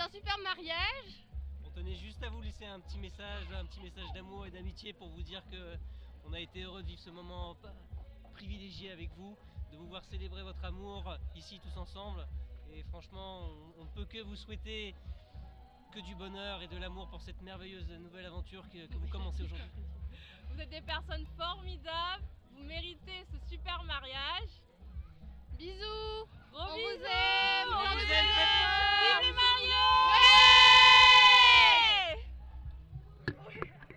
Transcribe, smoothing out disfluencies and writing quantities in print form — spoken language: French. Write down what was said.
un super mariage. On tenait juste à vous laisser un petit message d'amour et d'amitié pour vous dire que on a été heureux de vivre ce moment privilégié avec vous, de vous voir célébrer votre amour ici tous ensemble. Et franchement, on ne peut que vous souhaiter que du bonheur et de l'amour pour cette merveilleuse nouvelle aventure que vous commencez aujourd'hui. Vous êtes des personnes formidables. Vous méritez ce super